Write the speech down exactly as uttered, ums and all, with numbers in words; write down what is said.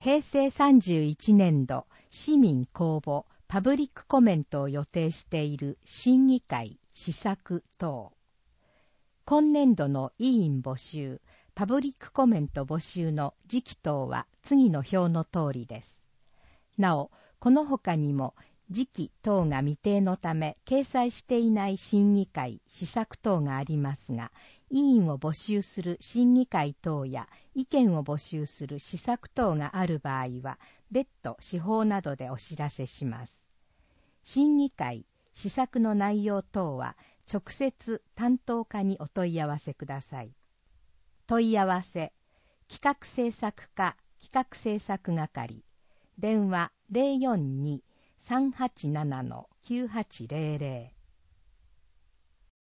へいせいさんじゅういちねんど市民公募パブリックコメントを予定している審議会施策等。今年度の委員募集、パブリックコメント募集の時期等は次の表の通りです。なお、この他にも時期等が未定のため掲載していない審議会施策等がありますが、委員を募集する審議会等や意見を募集する施策等がある場合は別途私報などでお知らせします。審議会施策の内容等は直接担当課にお問い合わせください。問い合わせ企画制作課企画制作係、電話 ゼロよんに さんはちなな きゅうはちゼロゼロ